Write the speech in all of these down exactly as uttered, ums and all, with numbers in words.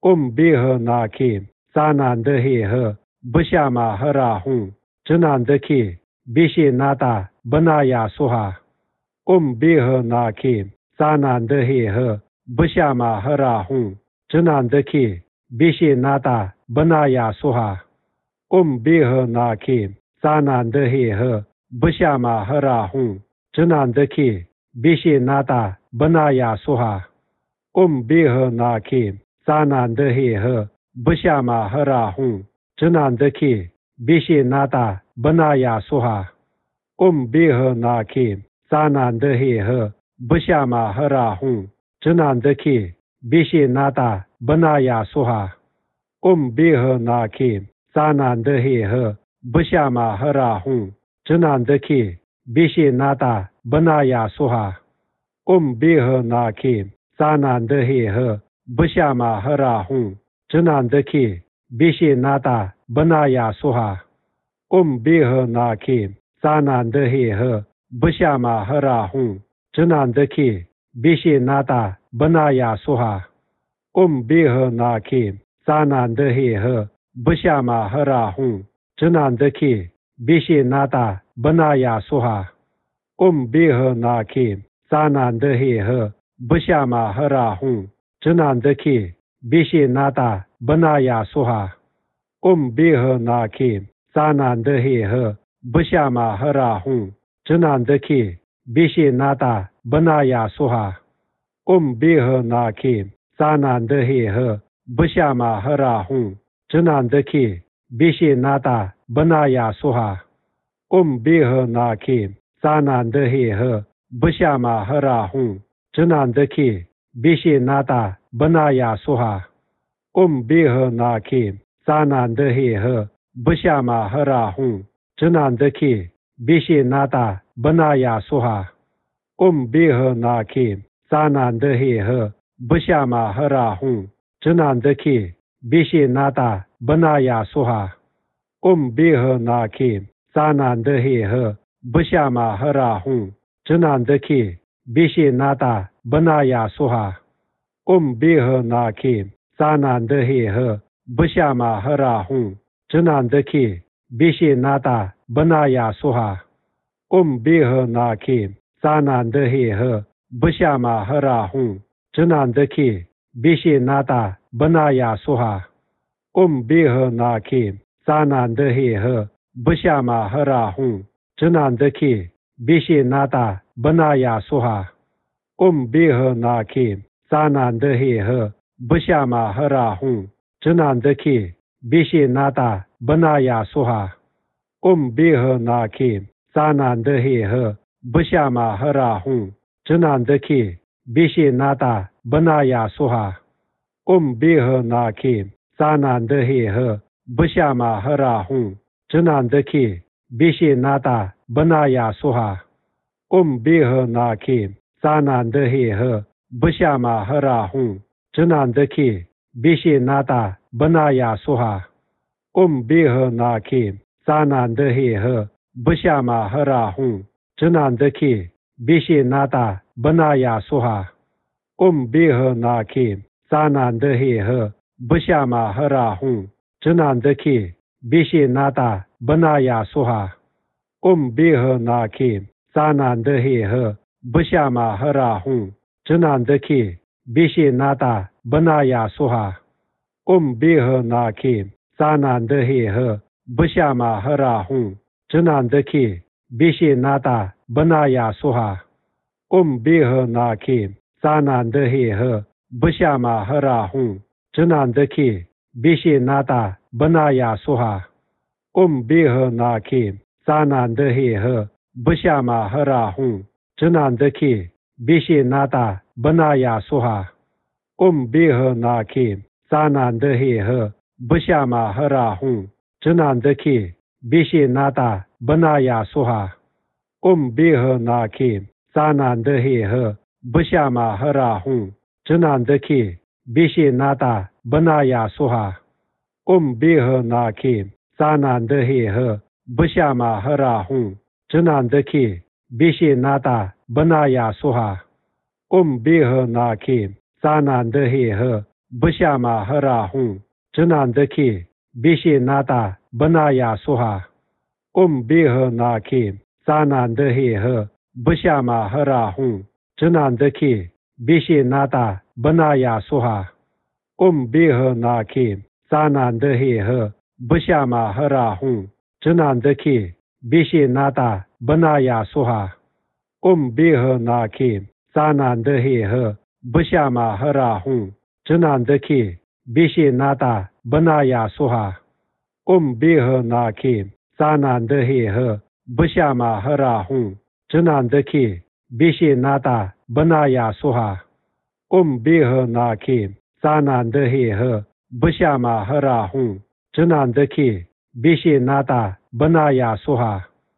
ओम बेह नाखे जानान दहे ह बश्यामा हरा हूँ जनान दखे बेशे नाता बनाया सुहा ओम बेह नाखे जानान दहे ह बश्यामा हरा हूँ जनान दखे बेशे नाता बनाया सुहा ओम बेह नाखे जानान दहे ह बश्यामा हरा हूँ जनान दखे बेशे नाता बनाया सुहा ओम बेह नाखे जानान दहे ह बश्यामा हरा हूँ जनान दखे बेशे नाता बनाया सुहा ओम बेह नाखे जानान दहे ह बश्यामा हरा हूँ जनान दखे बेशे नाता बनाया सुहा ओम बेह नाखे जानान दहे ह बश्यामा हरा हूँ जनान दखे बेशे नाता बनाया सुहा ओम बेह नाखे जानान दहे ह बश्यामा हरा हूँ जनान दखे बेशे नाता बनाया सुहा ओम बेह नाखे जानान दहे ह बश्यामा हरा हूँ जनान दखे बेशे नाता बनाया सुहा ओम बेह नाखे जानान दहे ह बश्यामा हरा हूँ जनान दखे बेशे नाता बनाया सुहा ओम बेह नाखे जानान दहे ह बश्यामा हरा हूँ जनान दखे बेशे नाता बनाया सुहा ओम बेह नाखे जानान दहे ह बश्यामा हरा हूँ जनान दखे बेशे नाता बनाया सुहा ओम बेह नाखे जानान दहे ह बश्यामा हरा हूँ जनान दखे बेशे नाता बनाया सुहा ओम बेह नाखे जानान दहे ह बश्यामा हरा हूँ जनान दखे बेशे नाता बनाया सुहा ओम बेह नाखे जानान दहे ह बश्यामा हरा हूँ जनान दखे बेशे नाता बनाया सुहा ओम बेह नाखे जानान दहे ह बश्यामा हरा हूँ जनान दखे बेशे नाता बनाया सुहा ओम बेह नाखे जानान दहे ह बश्यामा हरा हूँ जनान दखे बेशे नाता बनाया सुहा ओम बेह नाखे जानान दहे ह बश्यामा हरा हूँ जनान दखे बेशे नाता बनाया सुहा ओम बेह नाखे जानान दहे ह बश्यामा हरा हूँ जनान दखे बेशे नाता बनाया सुहा ओम बेह नाखे जानान दहे ह बश्यामा हरा हूँ जनान दखे बेशे नाता बनाया सुहा ओम बेह नाखे जानान दहे ह बश्यामा हरा हूँ जनान दखे बेशे नाता बनाया सुहा ओम बेह नाखे जानान दहे ह बश्यामा हरा हूँ जनान दखे बेशे नाता बनाया सुहा ओम बेह नाखे जानान दहे ह बश्यामा हरा हूँ जनान दखे बेशे नाता बनाया सुहा ओम बेह नाखे जानान दहे ह बश्यामा हरा हूँ जनान दखे बेशे नाता बनाया सुहा ओम बेह नाखे जानान दहे ह बश्यामा हरा हूँ जनान दखे बेशे नाता बनाया सुहा ओम बेह नाखे जानान दहे ह बश्यामा हरा हूँ जनान दखे बेशे नाता बनाया सुहा ओम बेह नाखे जानान दहे ह बश्यामा हरा हूँ जनान दखे बेशे नाता बनाया सुहा ओम बेह नाखे जानान दहे ह बश्यामा हरा हूँ जनान दखे बेशे नाता बनाया सुहा ओम बेह नाखे जानान दहे ह बश्यामा हरा हूँ जनान दखे बेशे नाता बनाया सुहा ओम बेह नाखे जानान दहे ह बश्यामा हरा हूँ जनान दखे बेशे नाता बनाया सुहा ओम बेह नाखे जानान दहे ह बश्यामा हरा हूँ जनान दखे बेशे नाता बनाया सुहा ओम बेह नाखे जानान दहे ह बश्यामा हरा हूँ जनान दखे बेशे नाता बनाया सुहा ओम बेह नाखे जानान दहे ह बश्यामा हरा हूँ जनान दखे बेशे नाता बनाया सुहा ओम बेह नाखे जानान दहे ह 不下马赫拉轰，只南德 के बेशे नाता बनाया सोहा ओम बेह ना के सानान दहे ह बश्यामा हरा हूँ जनान दखे बेशे नाता बनाया सोहा ओम बेह ना के सानान दहे ह बश्यामा हरा हूँ जनान दखे बेशे नाता बनाया सोहा ओम बेह ना के सानान दहे ह बश्यामा हरा हूँ जनान दखे बेशे नाता बनाया सोहा ओम बेह ना के सानान दहे ह बश्यामा हरा हूँ जनान दखे बेशे नाता बनाया सोहा ओम बेह ना के सानान दहे ह बश्यामा हरा हूँ जनान दखे बेशे नाता बनाया सोहा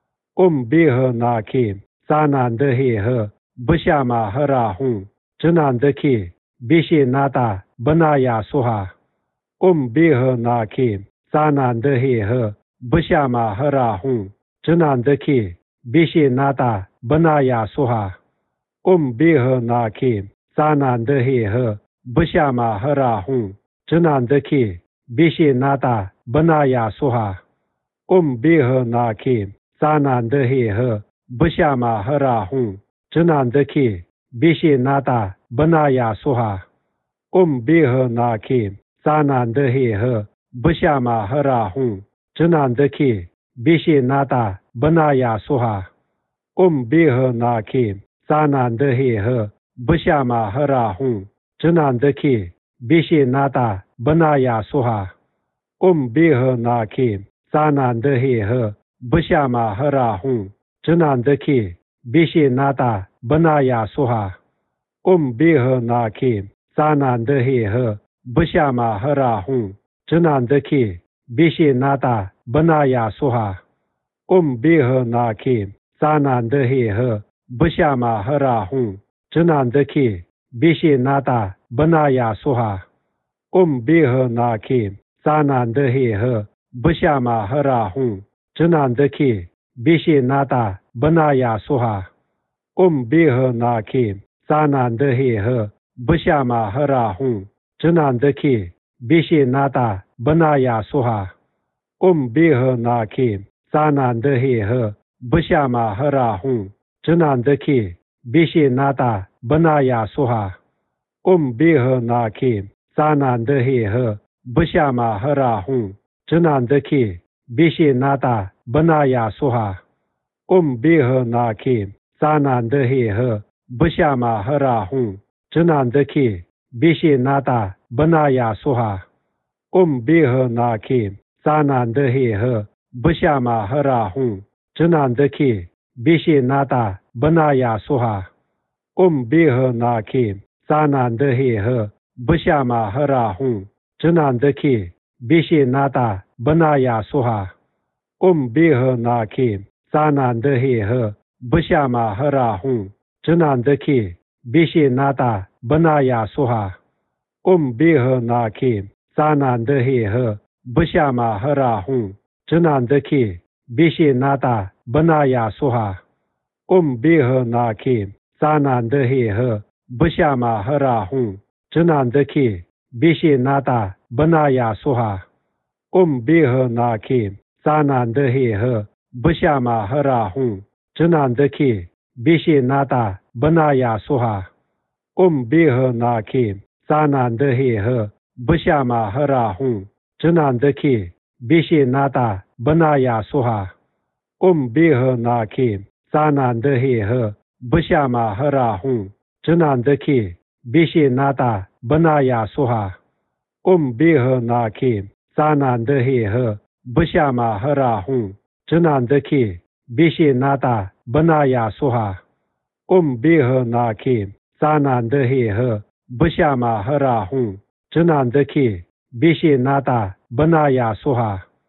ओम बेह ना के सानान दहे ह बश्यामा हरा हूँ जनान दखे बेशे नाता बनाया सोहा ओम बेह ना के सानान दहे ह बश्यामा हरा हूँ जनान दखे बेशे नाता बनाया सोहा ओम बेह ना के सानान दहे ह बश्यामा हरा हूँ जनान दखे बेशे नाता बनाया सोहा ओम बेह ना के सानान दहे ह बश्यामा हरा हूँ जनान दखे बेशे नाता बनाया सोहा ओम बेह ना के सानान दहे ह बश्यामा हरा हूँ जनान दखे बेशे नाता बनाया सोहा ओम बेह ना के सानान दहे ह बश्यामा हरा हूँ जनान दखे बेशे नाता बनाया सोहा ओम बेह ना के सानान दहे ह बश्यामा हरा हूँ जनान दखे बेशे नाता बनाया सोहा ओम बेह ना के सानान दहे ह बश्यामा हरा हूँ जनान दखे बेशे नाता बनाया सोहा ओम बेह ना के सानान दहे ह बश्यामा हरा हूँ जनान दखे बेशे नाता बनाया सोहा ओम बेह ना के सानान दहे ह बश्यामा हरा हूँ जनान दखे बेशे नाता बनाया सोहा ओम बेह ना के सानान दहे ह बश्यामा हरा हूँ जनान दखे बेशे नाता बनाया सोहा ओम बेह ना के सानान दहे ह बश्यामा हरा हूँ जनान दखे बेशे नाता बनाया सोहा ओम बेह ना के सानान दहे ह बश्यामा हरा हूँ जनान दखे बेशे नाता बनाया सोहा ओम बेह ना के सानान दहे ह बश्यामा हरा हूँ जनान दखे बेशे नाता बनाया सोहा ओम बेह ना के सानान दहे ह बश्यामा हरा हूँ जनान दखे बेशे नाता बनाया सोहा ओम बेह ना के सानान दहे ह बश्यामा हरा हूँ जनान दखे बेशे नाता बनाया सोहा ओम बेह ना के सानान दहे ह बश्यामा हरा हूँ जनान दखे बेशे नाता बनाया सोहा ओम बेह ना के सानान दहे ह बश्यामा हरा हूँ जनान दखे बेशे नाता बनाया सोहा ओम बेह ना के सानान दहे ह बश्यामा हरा हूँ जनान दखे बेशे नाता बनाया सोहा ओम बेह ना के सानान दहे ह बश्यामा हरा हूँ जनान दखे बेशे नाता बनाया सोहा ओम बेह ना के सानान दहे ह बश्यामा हरा हूँ जनान दखे बेशे नाता बनाया सोहा ओम बेह ना के सानान दहे ह बश्यामा हरा हूँ जनान दखे बेशे नाता बनाया सोहा ओम बेह ना के सानान दहे ह बश्यामा हरा हूँ जनान दखे बेशे नाता बनाया सोहा ओम बेह ना के सानान दहे ह बश्यामा हरा हूँ जनान दखे बेशे नाता बनाया सोहा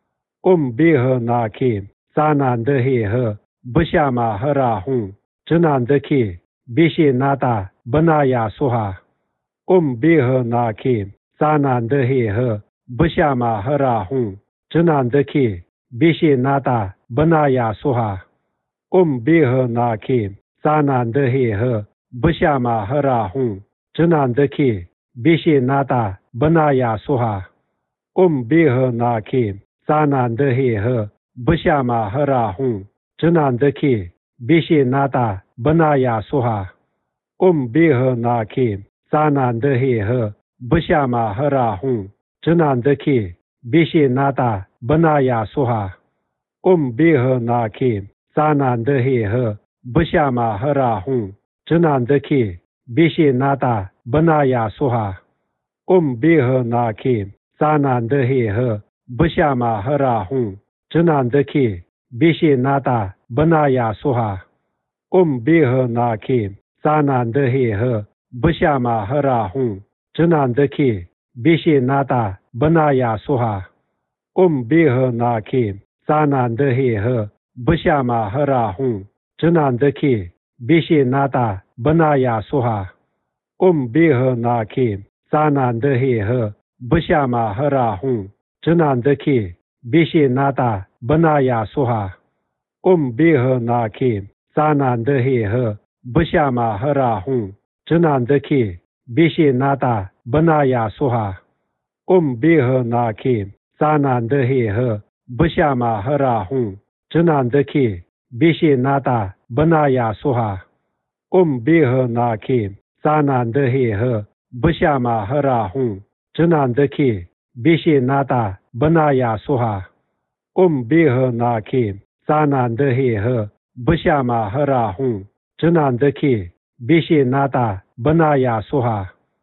ओम बेह ना के सानान दहे ह बश्यामा हरा हूँ जनान दखे बेशे नाता बनाया सोहा ओम बेह ना के सानान दहे ह बश्यामा हरा हूँ जनान दखे बेशे नाता बनाया सोहा ओम बेह ना के सानान दहे ह बश्यामा हरा हूँ जनान दखे बेशे नाता बनाया सुहा उम बेह नाखे जाना दहे ह बशामा हरा हूँ जना दखे बेशे नाता बनाया सुहा उम बेह नाखे जाना दहे ह बशामा हरा हूँ जना दखे बेशे नाता बनाया सुहा उम बेह नाखे जाना दहे ह बशामा हरा हूँ जना दखे बेशे नाता बनाया सुहा उम बेह नाखे जाना दहे ह बशामा हरा हूँ जना दखे बेशे नाता बनाया सुहा उम बेह नाखे जाना दहे ह बशामा हरा हूँ जना दखे बेशे नाता बनाया सुहा उम बेह नाखे जाना दहे ह बशामा हरा हूँ जना दखे बेशे नाता बनाया सुहा उम बेह नाखे जाना दहे ह बशामा हरा हूँ जना दखे बेशे नाता बनाया सुहा उम बेह नाखे जाना दहे ह बशामा हरा हूँ जना दखे बेशे नाता बनाया सुहा उम बेह नाखे जाना दहे ह बशामा हरा हूँ जना दखे बेशे नाता बनाया सुहा उम बेह नाखे जाना दहे ह बशामा हरा हूँ जना दखे बेशे नाता बनाया सुहा उम बेह नाखे जाना दहे ह बशामा हरा हूँ जना दखे बेशे नाता बनाया सुहा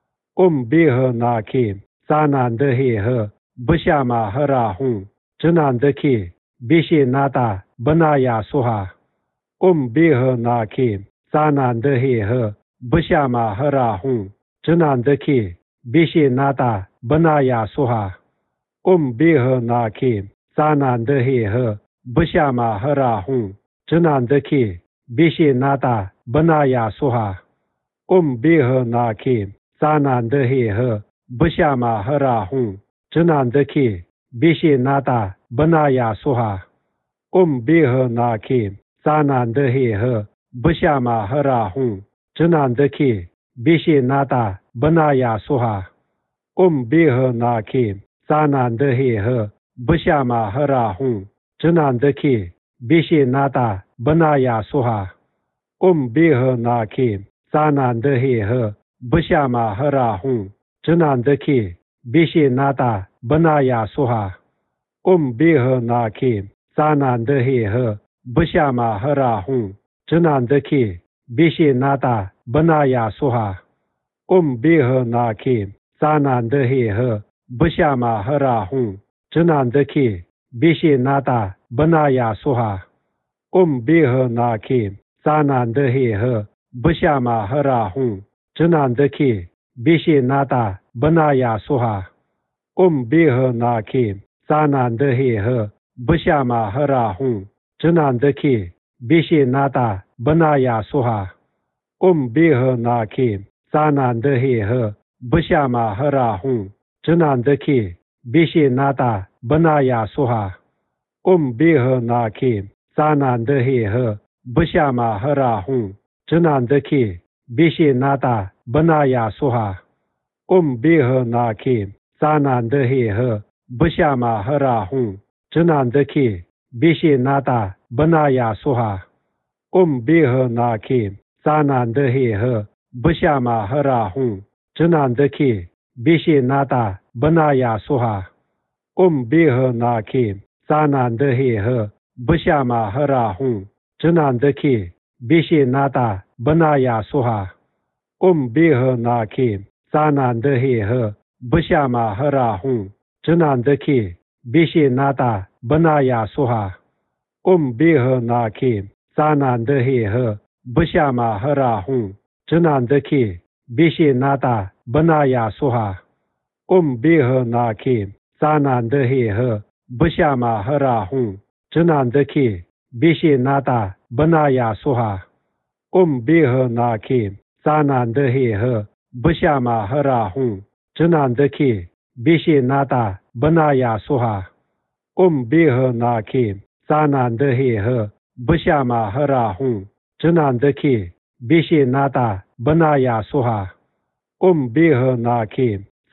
उम बेह नाखे जाना दहे ह बशामा हरा हूँ जना दखे बेशे नाता बनाया सुहा उम बेह नाखे जाना दहे ह बशामा हरा हूँ जना दखे बेशे नाता बनाया सुहा उम बेह नाखे जाना दहे ह बशामा हरा हूँ जना दखे बेशे नाता बनाया सुहा उम बेह नाखे जाना दहे ह बशामा हरा हूँ जना दखे बेशे नाता बनाया सुहा उम बेह नाखे जाना दहे ह बशामा हरा हूँ जना दखे बेशे नाता बनाया सुहा उम बेह नाखे जाना दहे ह बशामा हरा हूँ जना दखे बेशे नाता बनाया सुहा उम बेह नाखे जाना दहे ह बशामा हरा हूँ जना दखे बेशे नाता बनाया सुहा उम बेह नाखे जाना दहे ह बशामा हरा हूँ जना दखे बेशे नाता बनाया सुहा उम बेह नाखे जाना दहे ह बशामा हरा हूँ जना दखे बेशे नाता बनाया सुहा उम बेह नाखे जाना दहे ह बशामा हरा हूँ जना दखे बेशे नाता बनाया सुहा उम बेह नाखे जाना दहे ह बशामा हरा हूँ जना दखे बेशे नाता बनाया सुहा उम बेह नाखे जाना दहे ह बशामा हरा हूँ जना दखे बेशे नाता बनाया सुहा उम बेह नाखे जाना दहे ह बशामा हरा हूँ जना दखे बेशे नाता बनाया सुहा उम बेह नाखे जाना दहे ह बशामा हरा हूँ जना दखे बेशे नाता बनाया सुहा उम बेह नाखे जाना दहे ह बशामा हरा हूँ जना दखे बेशे नाता बनाया सुहा उम बेह नाखे जाना दहे ह बशामा हरा हूँ जना दखे बेशे नाता बनाया सुहा उम बेह नाखे जाना दहे ह बशामा हरा हूँ जना दखे बेशे नाता बनाया सुहा उम बेह नाखे जाना दहे ह बशामा हरा हूँ जना दखे बेशे नाता बनाया सुहा उम बेह नाखे जाना दहे ह बशामा हरा हूँ जना दखे बेशे नाता बनाया सुहा उम बेह नाखे जाना दहे ह बशामा हरा हूँ जना दखे बेशे नाता बनाया सुहा उम बेह नाखे जाना दहे ह बशामा हरा हूँ जना दखे बेशे नाता बनाया सुहा उम बेह नाखे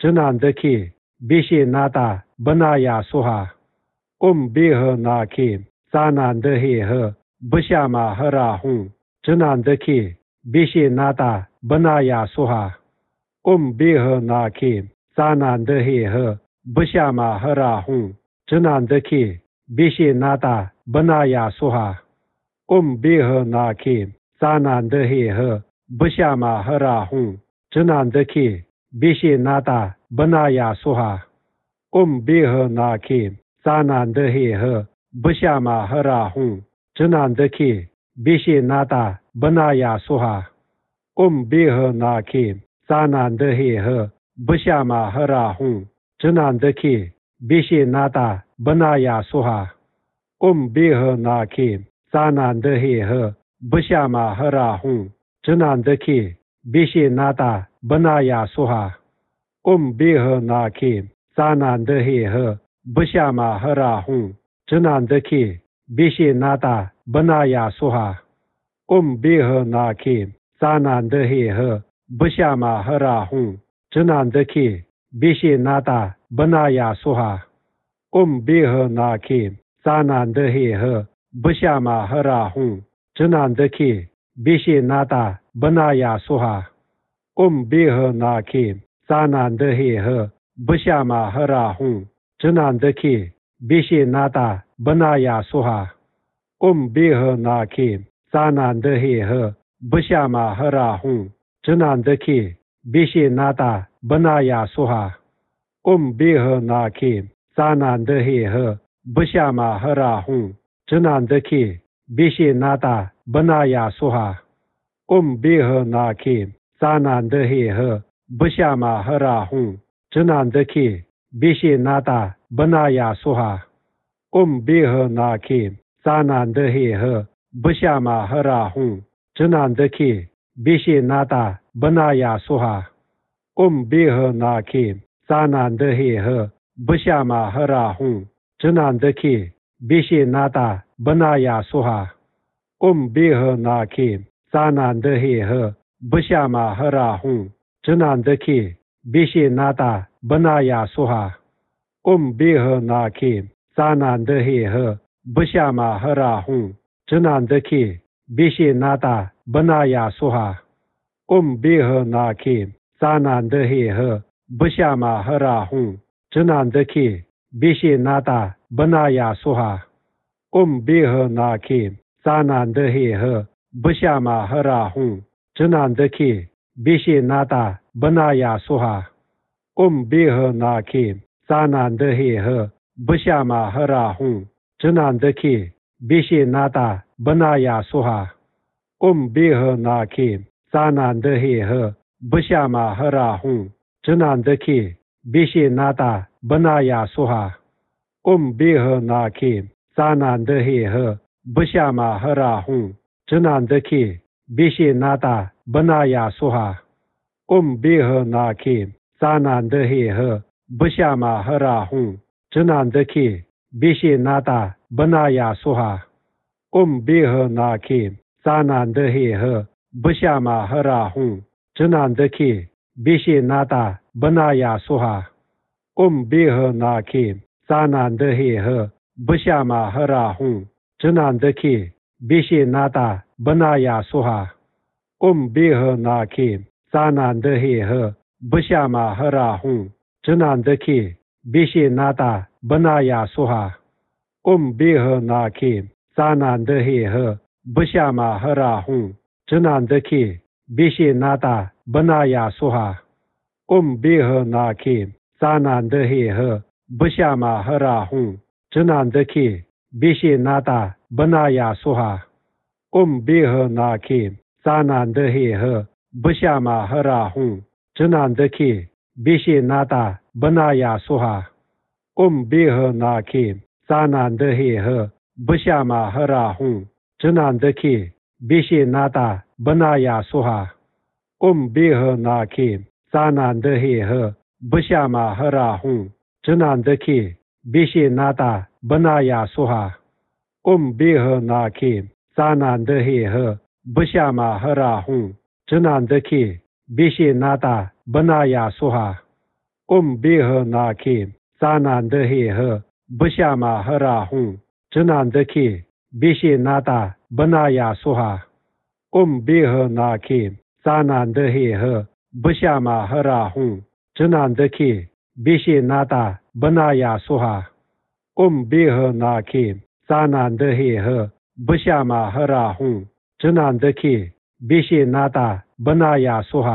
जना दखे बेशे नाता बनाया सोहा उम बेह नाखे साना दहे ह बश्यामा हरा हूँ जना दखे बेशे नाता बनाया सोहा उम बेह नाखे साना दहे ह बश्यामा हरा हूँ जना दखे बेशे नाता बनाया सोहा उम बेह नाखे साना दहे ह बश्यामा हरा हूँ जना दखे बेशे नाता बनाया सोहा उम बेह नाखे साना दहे ह बश्यामा हरा हूँ जना दखे बेशे नाता बनाया सोहा उम बेह नाखे साना दहे ह बश्यामा हरा हूँ जना दखे बेशे नाता बनाया सोहा उम बेह नाखे साना दहे ह बश्यामा हरा हूँ जना दखे बेशे नाता बनाया सोहा उम बेह नाखे साना दहे ह बश्यामा हरा हूँ जना दखे बेशे नाता बनाया सोहा उम बेह नाखे साना दहे ह बश्यामा हरा हूँ जना दखे बेशे नाता बनाया सोहा उम बेह नाखे साना दहे ह बश्यामा हरा हूँ जना दखे बेशे नाता बनाया सोहा उम बेह नाखे साना दहे ह बश्यामा हरा हूँ जना दखे बेशे नाता बनाया सोहा उम बेह नाखे साना दहे ह बश्यामा हरा हूँ जना दखे बेशे नाता बनाया सोहा उम बेह नाखे साना दहे ह बश्यामा हरा हूँ जना दखे बेशे नाता बनाया सोहा उम बेह नाखे साना दहे ह बश्यामा हरा हूँ जना दखे बेशे नाता बनाया सोहा उम बेह नाखे साना दहे ह बश्यामा हरा हूँ जना दखे बेशे नाता बनाया सोहा उम बेह नाखे साना दहे ह बश्यामा हरा हूँ जना दखे बेशे नाता बनाया सोहा उम बेह नाखे साना दहे ह बश्यामा हरा हूँ जना दखे बेशे नाता बनाया सोहा उम बेह नाखे साना दहे ह बश्यामा हरा हूँ जना दखे बेशे नाता बनाया सोहा उम बेह नाखे साना दहे ह बश्यामा हरा हूँ जना दखे बेशे नाता बनाया सोहा उम बेह नाखे साना दहे ह बश्यामा हरा हूँ जना दखे बेशे नाता बनाया सोहा उम बेह नाखे साना दहे ह बश्यामा हरा हूँ जना दखे बेशे नाता बनाया सोहा उम बेह नाखे साना दहे ह बश्यामा हरा हूँ जना दखे बेशे नाता बनाया सोहा उम बेह नाखे साना दहे ह बश्यामा हरा हूँ जना दखे बेशे नाता बनाया सोहा उम बेह नाखे साना दहे ह बश्यामा हरा हूँ जना दखे बेशे नाता बनाया सोहा उम बेह नाखे साना दहे ह बश्यामा हरा हूँ जना दखे बेशे नाता बनाया सोहा उम बेह नाखे साना दहे ह बश्यामा हरा हूँ जना दखे बेशे नाता बनाया सोहा उम बेह नाखे साना दहे ह बश्यामा हरा हूँ जना दखे बेशे नाता बनाया सोहा उम बेह नाखे साना दहे ह बश्यामा हरा हूँ जना दखे बेशे नाता बनाया सोहा उम बेह नाखे साना दहे ह बश्यामा हरा हूँ जना दखे बेशे नाता बनाया सोहा उम बेह नाखे साना दहे ह बश्यामा हरा हूँ जना दखे बेशे नाता बनाया सोहा उम बेह नाखे साना दहे ह बश्यामा हरा हूँ जना दखे बेशे नाता बनाया सोहा उम बेह नाखे साना दहे ह बश्यामा हरा हूँ जना दखे बेशे नाता बनाया सोहा उम बेह नाखे साना दहे ह बश्यामा हरा हूँ जना दखे बेशे नाता बनाया सोहा ओम बेह नाखे सानांद हे ह बश्यामा हरा हूँ जनांद खे बेशे नाता बनाया सोहा ओम बेह नाखे सानांद हे ह बश्यामा हरा हूँ जनांद खे बेशे नाता बनाया सोहा ओम बेह नाखे सानांद हे ह बश्यामा हरा हूँ जनांद खे बेशे नाता बनाया सोहा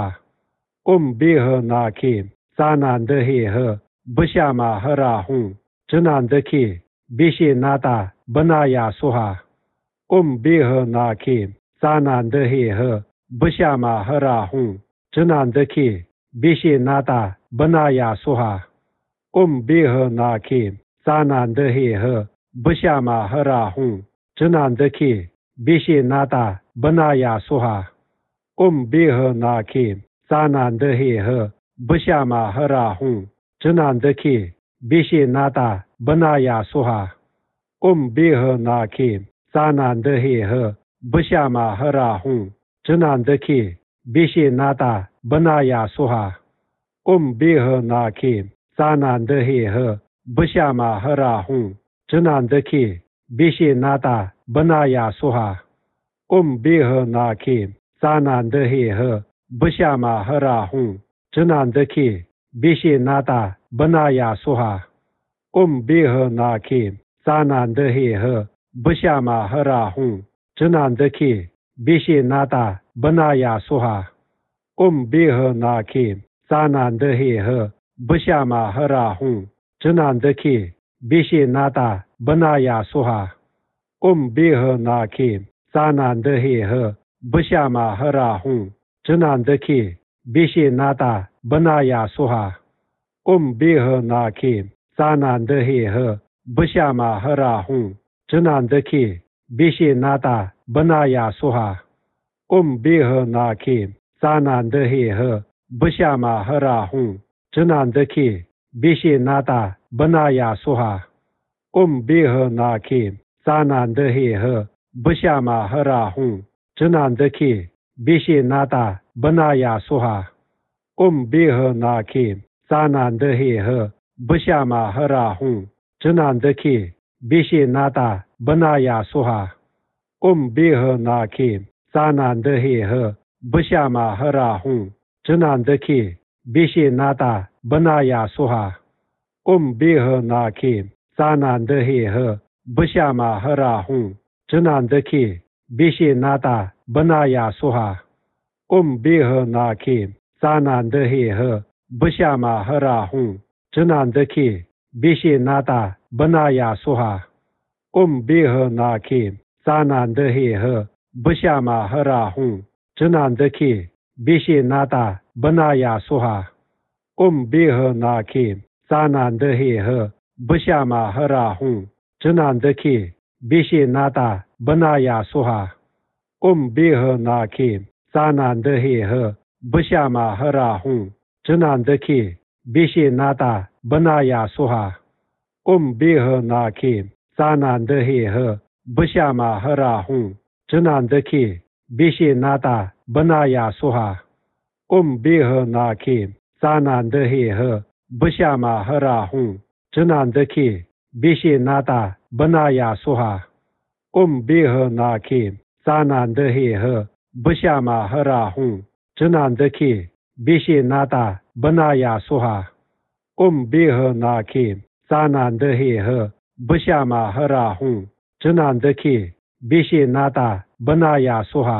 ओम बेह नाखे सानांद हे ह बश्यामा हरा हूँ जनांद खे बेशे नाता बनाया सोहा ओम बेह नाखे सानांद हे ह बश्यामा हरा हूँ जनांद खे बेशे नाता बनाया सोहा ओम बेह नाखे सानांद हे ह बश्यामा हरा हूँ जनांद खे बेशे नाता बनाया सोहा ओम बेह नाखे सानांद हे ह बश्यामा हरा हूँ जनांद खे बेशे नाता बनाया सोहा ओम बेह नाखे सानांद हे ह बश्यामा हरा हूँ जनांद खे बेशे नाता बनाया सोहा ओम बेह नाखे सानांद हे ह बश्यामा हरा हूँ जनांद खे बेशे नाता बनाया सोहा ओम बेह नाखे सानांद हे ह बश्यामा हरा हूँ जनांद खे बेशे नाता बनाया सोहा ओम बेह नाखे सानांद हे ह बश्यामा हरा हूँ जनांद खे बेशे नाता बनाया सोहा ओम बेह नाखे सानांद हे ह बश्यामा हरा हूँ जनांद खे बेशे नाता बनाया सोहा ओम बेह नाखे सानांद हे ह बश्यामा हरा हूँ जनांद खे बेशे नाता बनाया सोहा ओम बेह नाखे सानांद हे ह बश्यामा हरा हूँ जनांद खे बेशे नाता बनाया सोहा ओम बेह नाखे सानांद हे ह बश्यामा हरा हूँ जनांद खे बेशे नाता बनाया सोहा ओम बेह नाखे सानांद हे ह बश्यामा हरा हूँ जनांद खे बेशे नाता बनाया सोहा ओम बेह नाखे सानांद हे ह बश्यामा हरा हूँ जनांद खे बेशे नाता बनाया सोहा ओम बेह नाखे सानांद हे ह बश्यामा हरा हूँ जनांद खे बेशे नाता बनाया सोहा ओम बेह नाखे सानांद हे ह बश्यामा हरा हूँ जनांद खे बेशे नाता बनाया सोहा ओम बेह नाखे सानांद हे ह बश्यामा हरा हूँ जनांद खे बेशे नाता बनाया सोहा ओम बेह नाखे सानांद हे ह बश्यामा हरा हूँ जनांद खे बेशे नाता बनाया सोहा ओम बेह नाखे सानांद हे ह बश्यामा हरा हूँ जनांद खे बेशे नाता बनाया सोहा ओम बेह नाखे सानांद हे ह बश्यामा हरा हूँ जनांद खे बेशे नाता बनाया सोहा ओम बेह नाखे सानांद हे ह बश्यामा हरा हूँ जनांद खे बेशे नाता बनाया सोहा ओम बेह नाखे सानांद हे ह बश्यामा हरा हूँ जनांद खे बेशे नाता बनाया सोहा ओम बेह नाखे सानांद हे ह बश्यामा हरा हूँ जनांद खे बेशे नाता बनाया सोहा ओम बेह नाखे सानांद हे ह बश्यामा हरा हूँ जनांद खे बेशे नाता बनाया सोहा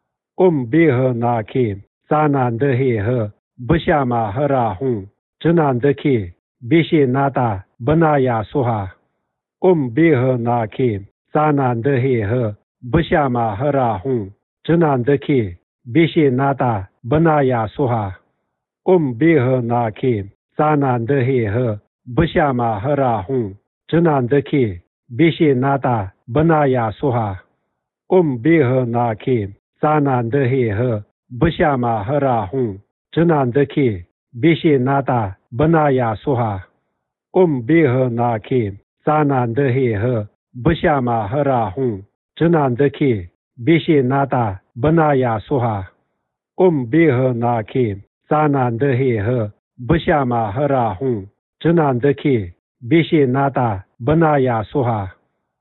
ओम बेह नाखे सानांद हे ह बश्यामा हरा हूँ जनांद खे बेशे नाता बनाया सोहा ओम बेह नाखे सानांद हे ह बश्यामा हरा हूँ जनांद खे बेशे नाता बनाया सोहा ओम बेह नाखे सानांद हे ह बश्यामा हरा हूँ जनांद खे बेशे नाता बनाया सोहा ओम बेह नाखे सानांद हे ह बश्यामा हरा हूँ जनांद खे बेशे नाता बनाया सोहा ओम बेह नाखे सानांद हे ह बश्यामा हरा हूँ जनांद खे बेशे नाता बनाया सोहा ओम बेह नाखे सानांद हे ह 不下马赫拉轰，只南的去，别些那达不那亚苏哈。